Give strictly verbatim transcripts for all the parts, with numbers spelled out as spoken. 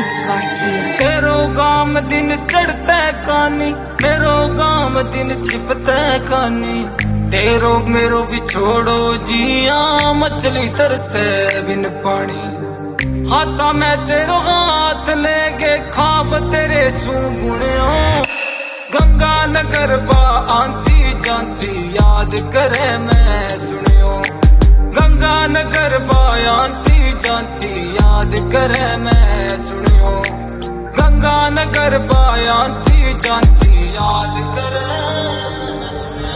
Svartia. मेरो गाम दिन चढ़ते कानी, मेरो गाम दिन छिपते कानी। तेरो मेरो बिछोड़ो जिया, मछली तरसे बिन पानी। हाथा में तेरो हाथ लेके खाब तेरे सूंगुणियों। गंगा नगर बा आंती जाती याद करे मैं सुनियो। गंगा नगर बा आंती जाती याद करे मैं सुनियो। गंगा नगर बा आंती जाती याद करे मैं सुनियो।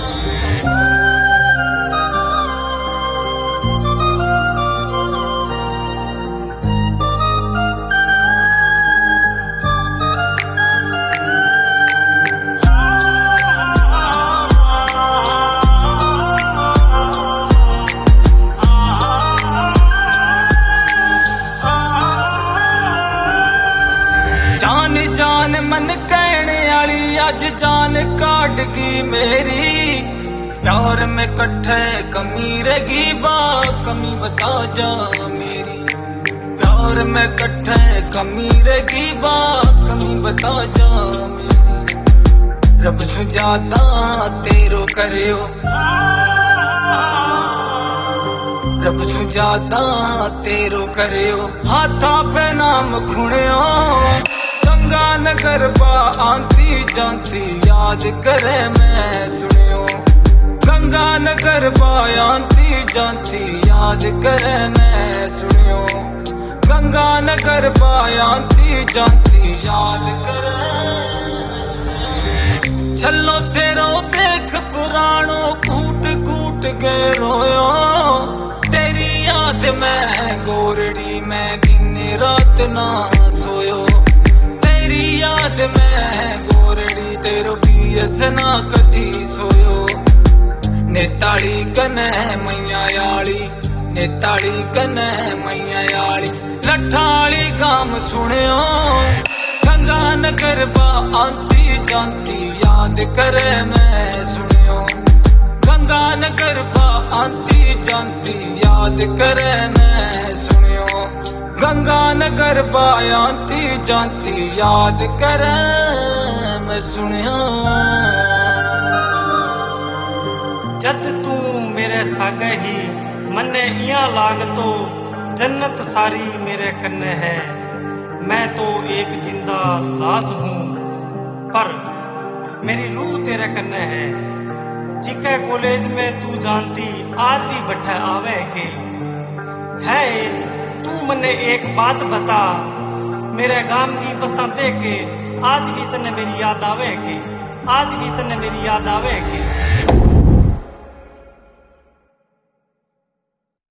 जान जान मन कहने आली अज जान काट गई मेरी। प्यार में कट्ठे कमी रगी बा, कमी बता जा मेरी। प्यार में कट्ठे कमी रगी बा, कमी बता जा मेरी। रब सुजाता तेरो करियो, रब सुजाता तेरो करियो। हाथा पे नाम खुणियो। गंगा नगर बा आंती जाती याद करे मैं सुनियो। गंगा नगर बा आंती जाती याद करे मैं सुनियो। गंगा नगर बा आंती जाती याद करे मैं सुनियो। छल्लो तेरो देख पुराणो कूट कूट के रोयो। तेरी याद में गोरड़ी में दिन रात ना सोयो। तेरी याद में गोरड़ी तेरो पीएस ना कदी सोयो। नेताड़ी कने मैया याली, नेताड़ी कने मैया याली। लठाली गाम सुनियो। गंगा नगर बा आंती जाती याद करे मैं सुनियो। गंगा नगर बा आंती जाती याद करे मैं सुनियो। गंगा नगर बा आंती जाती याद करे मैं सुनियो। जद तू मेरे सागे ही मन्ने इया लागतो। जन्नत सारी मेरे कन्ने है, मैं तो एक जिंदा लाश हूँ पर मेरी रूह तेरे कन्ने है। चिक्के कॉलेज में तू जानती आज भी बैठे आवे के है। तू मन्ने एक बात बता, मेरे गाम की बसाते के आज भी तने मेरी याद आवे के, आज भी तने मेरी याद आवे के।